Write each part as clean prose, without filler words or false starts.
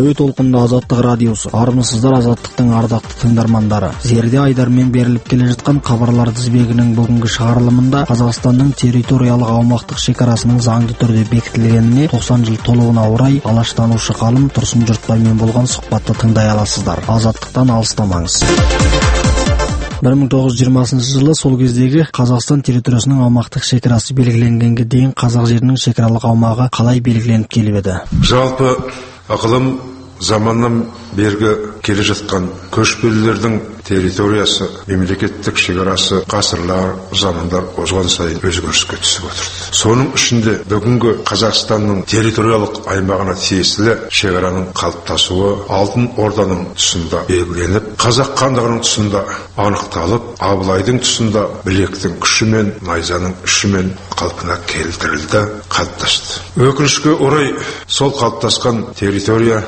Әуе толқынында Азаттық радиосы. Армысыздар Азаттықтың ардақты тыңдармандары. Зерде айдармен беріліп келе жатқан хабарлар тізбегінің бүгінгі шығарылымында Қазақстанның территориялық аумақтық шекарасының заңды түрде бекітілгеніне 90 жыл толуына орай алаштанушы ғалым Тұрсын Жұртбаймен болған сұхбатты тыңдай аласыздар. Азаттықтан алыстамаңыз. 1920 жылы сол кездегі Қазақстан территориясының аумақтық шекарасы белгіленгенге дейін қазақ жерінің шекаралық аумағы қалай белгіленіп келіп еді? Жалпы ықылым заманнан бергі келе жатқан көшпелілердің территориясы, мемлекеттік шекарасы ғасырлар, замандар озған сайын өзгеріске түсіп отырды. Соның ішінде бүгінгі Қазақстанның территориялық аймағына тиесілі шекараның қалыптасуы Алтын Орданың тұсында белгіленіп, қазақ хандығының тұсында анықталып, Абылайдың тұсында білектің күшімен, найзаның ұшымен қалпына келтірілді, қалыптасты. Өкінішке орай сол қалыптасқан территория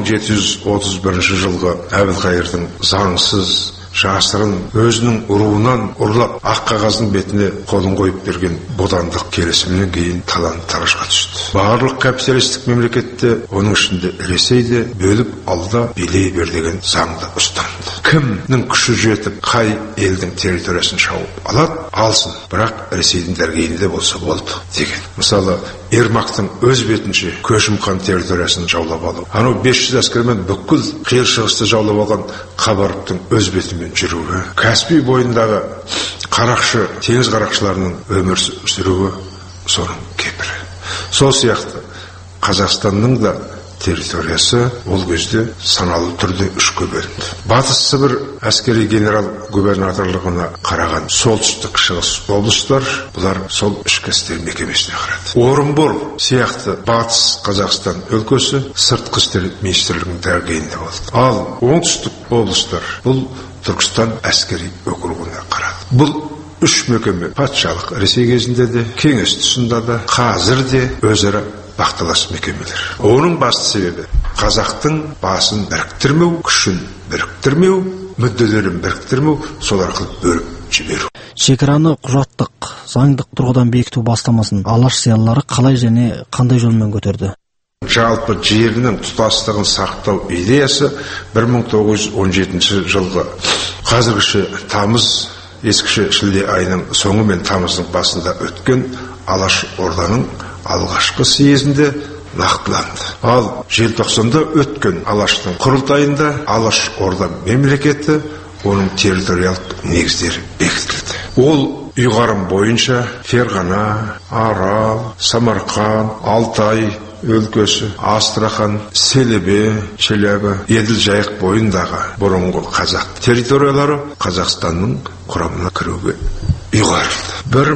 1731 жылғы Әбілқайырдың заңсыз, жасырын, өзінің руынан ұрлап ақ қағаздың бетіне қолын қойып берген бодандық келісімнен кейін талан-таражға түсті. Барлық капиталистік мемлекетте, оның ішінде Ресейде бөліп алда билей бер деген заңды ұстанды. Кімнің күші жетіп, қай елдің территориясын шауып алады, алсын, бірақ Ресейдің дәргейінде болса болды деген. Мысалы, Ермактың өз бетінше Көшім-хан территориясын жаулап алу. Анау 500 әскермен бүкіл қиыр шығысты жаулап алған Қабаровтың өз бетімен жүруі. Каспий бойындағы қарақшы, теңіз қарақшыларының өмір сүруі соның кепілі. Сол сияқты Қазақстанның да территориясы ол кезде саналы түрде үшке бөлінді. Батыс Сібір әскери генерал губернаторлығына қараған солтүстік шығыс облыстар, бұлар сол ішкі істер мекемесіне қарады. Орынбор сияқты Батыс Қазақстан өлкесі сыртқы істер министрлігінің дәргейінде болды. Ал оңтүстік облыстар бұл Түркістан әскери округына қарады. Бұл үш мекеме патшалық Ресей кезінде де, кеңес тұсында да, қазір де өзара бақталас мекемелер. Оның басты себебі қазақтың басын біріктірмеу, күшін біріктірмеу, мүдделерін біріктірмеу, сол арқылы бөліп жіберу. Шекараны құжаттық, заңдық тұрғыдан бекіту бастамасын алаш зиялылары қалай және қандай жолмен көтерді? Жалпы жерінің тұтастығын сақтау идеясы 1917 жылғы қазіргіше тамыз, ескіше шілде айының соңы мен тамыздың басында өткен Алаш Орданың алғашқы съезінде нақтыланды. Ал желтоқсанда өткен Алаштың құрылтайында Алаш Орда мемлекеті, оның территориялық негіздері бекітілді. Ол ұйғарым бойынша Ферғана, Арал, Самарқан, Алтай өлкесі, Астрахан, Селебе, Челябі, Еділ Жайық бойындағы бұрынғы қазақ территориялары Қазақстанның құрамына кіруге ұйғарылды.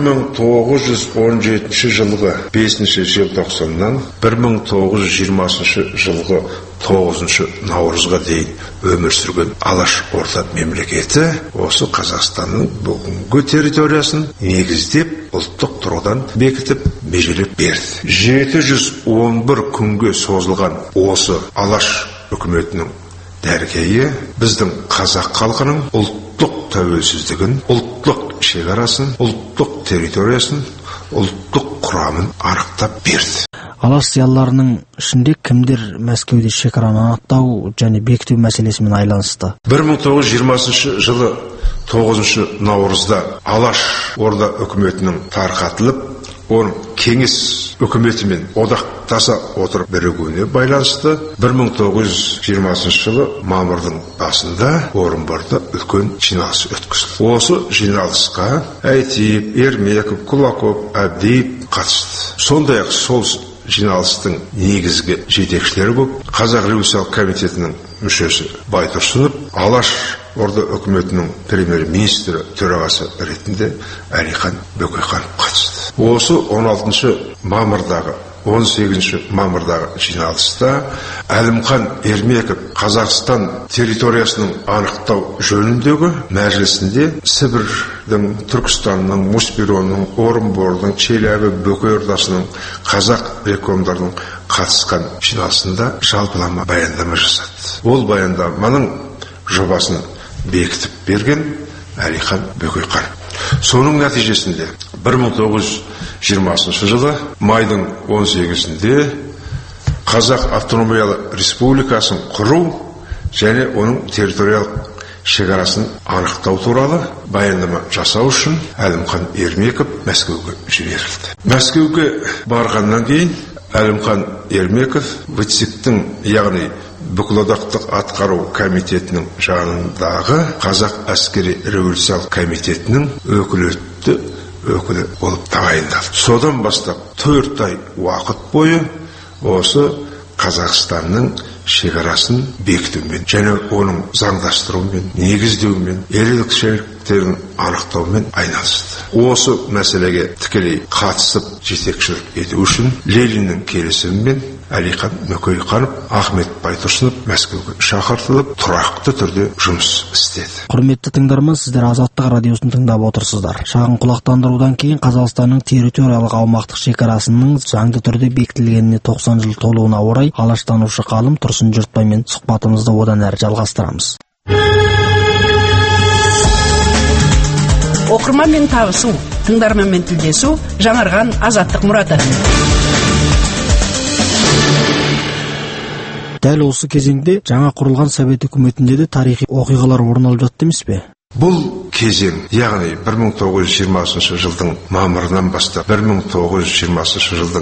1917 жылғы 5 желтоқсаннан 1920 жылғы 9 наурызға дейін өмір сүрген Алаш Орда мемлекеті осы Қазақстанның бүгінгі территориясын негіздеп, ұлттық тұрғыдан бекітіп, межелеп берді. 711 күнге созылған осы Алаш үкіметінің дәргейі біздің қазақ халқының ұлттық тәуелсіздігін, ұлттық шекарасын, ұлттық территориясын, ұлттық құрамын анықтап берді. Алаш зиялыларының ішінде кімдер Мәскеуде шекараны анықтау және бекіту мәселесімен айланысты? 1920 жылы 9 наурызда Алаш Орда үкіметінің тарқатылып, оның кеңес үкіметімен одақтаса отырып бірігуіне байланысты 1920 жылы мамырдың басында Орынборда үлкен жиналыс өткізілді. Осы жиналысқа Әйтиев, Ермеков, Кулаков, Әбдиев қатысты. Сондай-ақ сол жиналыстың негізгі жетекшілері болып Қазақ революциялық комитетінің мүшесі Байтұрсынов, Алаш Орда үкіметінің премьер-министрі төрағасы ретінде Әлихан Бөкейханов қатысты. Осы 16 мамырдағы 18 мамырдағы жиналыста Әлімхан Ермеков Қазақстан территориясының анықтау жөніндегі мәжілісінде Сібірдің, Түркістанның, Муспиронның, Орынбордың, Челябі, Бөкей Ордасының, қазақ рекомдарының қатысқан жиналысында жалпылама баяндама жасады. Ол баяндаманың жобасын бекітіп берген Әлихан Бөкейханов. Соның нәтижесінде 1920 жылы майдың 18-інде Қазақ автономиялы республикасын құру және оның территориялық шекарасын анықтау туралы баяндама жасау үшін Әлімхан Ермеков Мәскеуге жіберілді. Мәскеуге барғаннан кейін Әлімхан Ермеков ВЦИК-тің, яғни бүкілодақтық атқару комитетінің жанындағы Қазақ әскери революциялық комитетінің өкілетті өкілі болып тағайындалды. Содан бастап 4 ай уақыт бойы осы Қазақстанның шекарасын бекітумен және оның заңдастырумен, негіздеумен, ерекшеліктерін анықтаумен айналысты. Осы мәселеге тікелей қатысып жетекшілік ету үшін Лениннің келісімімен Әлихан Бөкейханов, Ахмет Байтұрсынов Мәскеуге шақыртылып, тұрақты түрде жұмыс істеді. Құрметті тыңдарман, сіздер Азаттық радиосын тыңдап отырсыздар. Шағын құлақтандырудан кейін Қазақстанның территориялық аумақтық шекарасының заңды түрде бекітілгеніне 90 жыл толуына орай алаштанушы ғалым Тұрсын Жұртбаймен сұхбатымызды одан әрі жалғастырамыз. Оқырманмен табысу, тыңдарманмен тілдесу, жаңарған азаттық мұраты. Дәл осы кезеңде жаңа құрылған Совет үкіметінде де тарихи оқиғалар орын алып жатты емес пе? Бұл кезең, яғни 1920 жылдың мамырынан бастап 1920 жылдың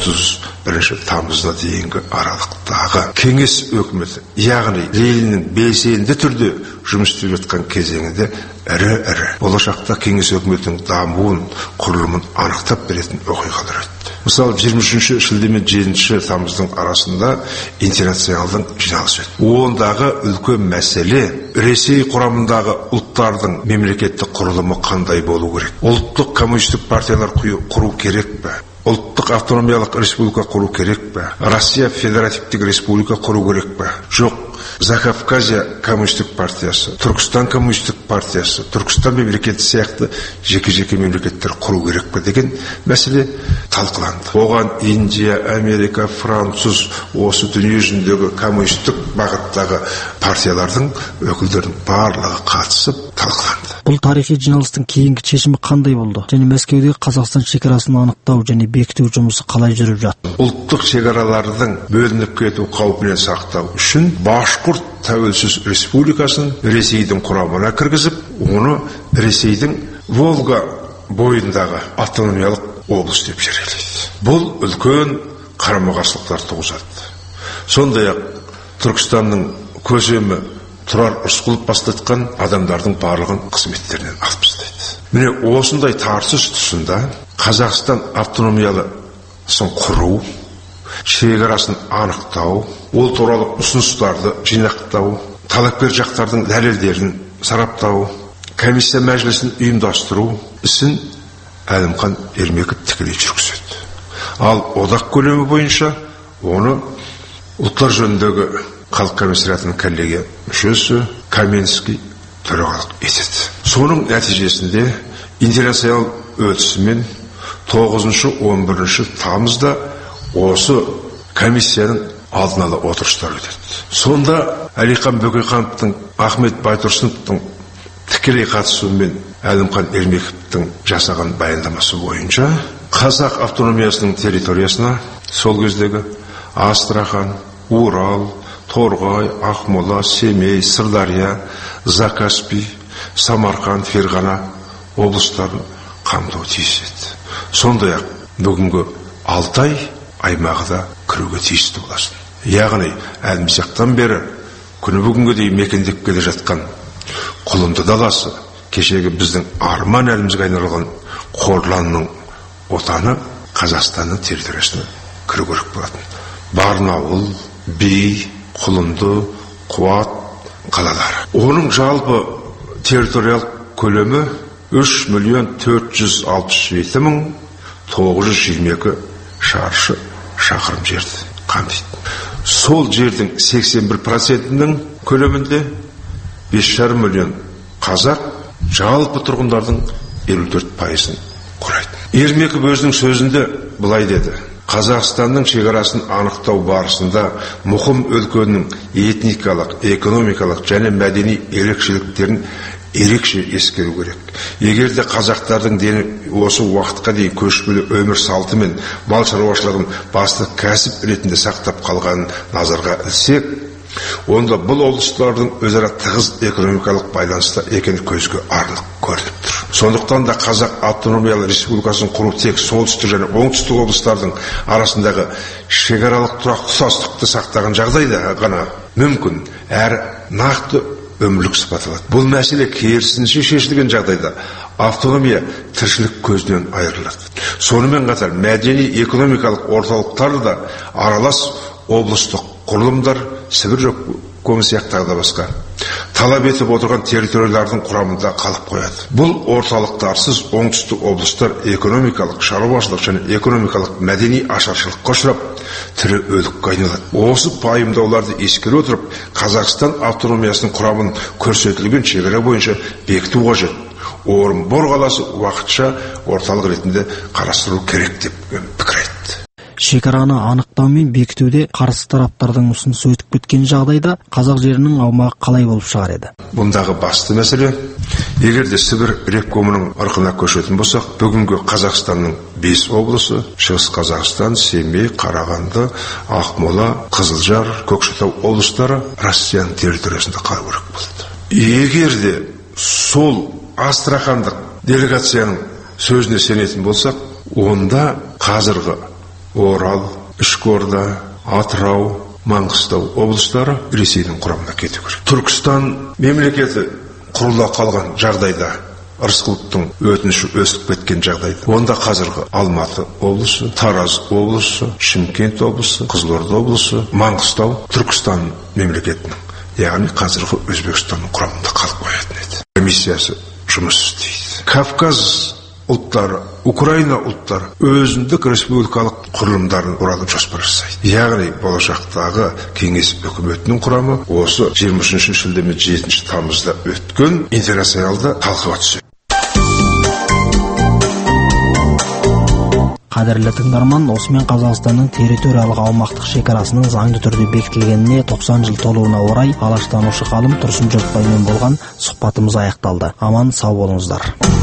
31 тамызына дейінгі аралықтағы кеңес өкіметі, яғни Лениннің белсенді түрде жұмыс істеп жатқан кезеңінде ірі болашақта кеңес өкіметінің дамуын, құрылымын анықтап беретін оқиғалар өтті. Мысалы, 23 шілде мен 7 тамыздың арасында интернационалдың жиналысы өтті. Ондағы үлкен мәселе Ресей құрамындағы ұлттардың мемлекеттік құрылымы қандай болу керек? Ұлттық коммунистік партиялар құру керек пе? Ұлттық автономиялық республика құру керек пе? Россия федеративтік республика құру керек пе? Жоқ. Закавказия коммунистік партиясы, Түркістан коммунистік партиясы, Түркістан мемлекеті сияқты жеке-жеке мемлекеттер құру керек пе деген мәселе талқыланды. Оған Индия, Америка, Француз, осы дүние жүзіндегі коммунистік бағыттағы партиялардың өкілдерінің барлығы қатысып талқыланды. Бұл тарихи жиналыстың кейінгі шешімі қандай болды? Және Мәскеудегі Қазақстан шекарасын анықтау және бекіту жұмысы қалай жүріп жатты? Ұлттық шекаралардың бөлініп кету қаупінен сақтау үшін Башқұрт тәуелсіз республикасын Ресейдің құрамына кіргізіп, оны Ресейдің Волга бойындағы автономиялық облыс деп жариялайды. Бұл үлкен қарама-қарсылықтар туғызады. Сондай-ақ Түркістанның көсемі Тұрар Рысқұлов бастатқан адамдардың барлығын қызметтерінен алып тастайды. Міне осындай тартыс тұсында Қазақстан автономиялысын құру, шекарасын анықтау, ол туралы ұсыныстарды жинақтау, талапкер жақтардың дәлелдерін сараптау, комиссия мәжілісін ұйымдастыру ісін Әлімхан Ермеков тікелей жүргізеді. Ал одақ көлемі бойынша оны ұлттар жөніндегі халық комиссариатының коллегия мүшесі Каменский төрағалық етеді. Соның нәтижесінде интернационал өтісімен 9-11 тамызда осы комиссияның алдын ала отырыстар өтеді. Сонда Әлихан Бөкейхановтың, Ахмет Байтұрсыновтың тікелей қатысуымен Әлімхан Ермековтің жасаған баяндамасы бойынша Қазақ автономиясының территориясына сол кездегі Астрахан, Урал, Торғай, Ақмола, Семей, Сырдария, Закаспий, Самарқан, Ферғана облыстарын қамтуы тиіс еді. Сондай-ақ бүгінгі Алтай аймағы да кіруге тиісті боласын. Яғни әлмісақтан бері күні бүгінге дейін мекендеп келе жатқан Құлынды даласы, кешегі біздің арман әлімізге айналған Қорланның отаны Қазақстанның территориясына кіру керек болатын. Барнауыл, Бей, Құлынды, Қуат қалалары. Оның жалпы территориялық көлемі 3.467.922 шаршы шақырым жерді қамтиды. Сол жердің 81%-ның көлемінде 5,5 миллион қазақ, жалпы тұрғындардың 54%-ын құрайды. Ермеков өзінің сөзінде былай деді: Қазақстанның шекарасын анықтау барысында мұқым өлкенің этникалық, экономикалық және мәдени ерекшеліктерін ерекше ескеру керек. Егер де қазақтардың дені осы уақытқа дейін көшпелі өмір салты мен мал шаруашылығын басты кәсіп ретінде сақтап қалғанын назарға ілсек, онда бұл облыстардың өзара тығыз экономикалық байланыста екені көзге анық көрініп тұр. Сондықтан да Қазақ автономиялы республикасын құру тек солтүстік және оңтүстік облыстардың арасындағы шекаралық тұтастықты сақтаған жағдайда ғана мүмкін әрі нақты өмірлік сипаталады. Бұл мәселе керісінше шешілген жағдайда автономия тіршілік көзінен айырылады. Сонымен қатар мәдени экономикалық орталықтар да аралас облыстық құрылымдар, Сібір көмі сияқты да басқа талап етіп отырған территориялардың құрамында қалып қояды. Бұл орталықтарсыз оңтүстік облыстар экономикалық, шаруашылық және экономикалық мәдени ашаршылыққа ұшырап, тірі өлікке айналады. Осы пайымдауларды ескере отырып, Қазақстан автономиясының құрамын көрсетілген шекара бойынша бекіту қажет. Орынбор қаласы уақытша орталық ретінде қарастыру керек деп пікір айтты. Шекараны анықтау мен бекітуде қарсы тараптардың ұсынысы өтіп кеткен жағдайда қазақ жерінің аумағы қалай болып шығар еді? Бұндағы басты мәселе, егер де Сібір ревкомының ырқына көшетін болсақ, бүгінгі Қазақстанның 5 облысы, Шығыс Қазақстан, Семей, Қарағанды, Ақмола, Қызылжар, Көкшетау облыстары Россияның территориясында қалу керек болды. Егер де сол астрахандық делегацияның сөзіне сенетін болсақ, онда қазіргі Орал, Үшкорда, Атырау, Маңғыстау облыстары Ресейдің құрамына кету керек. Түркістан мемлекеті құрыла қалған жағдайда, Рысқұловтың өтініші өсіп кеткен жағдайда, онда қазіргі Алматы облысы, Тараз облысы, Шымкент облысы, Қызылорда облысы, Маңғыстау Түркістан мемлекетінің, яғни қазіргі Өзбекстанның құрамында қалып қоятын еді. Комиссиясы жұмыс істейді. Кавказ ұлттары, Украина ұлттары өзіндік республикалық құрылымдарын құралып жоспар жасайды. Яғни болашақтағы кеңес үкіметінің құрамы осы 23 шілде мен 7 тамызда өткен интернационалда талқыға түседі. Қадірлі тыңдарман, осымен Қазақстанның территориялық аумақтық шекарасының заңды түрде бекітілгеніне 90 жыл толуына орай алаштанушы ғалым Тұрсын Жұртбаймен болған сұхбатымыз аяқталды. Аман сау болыңыздар.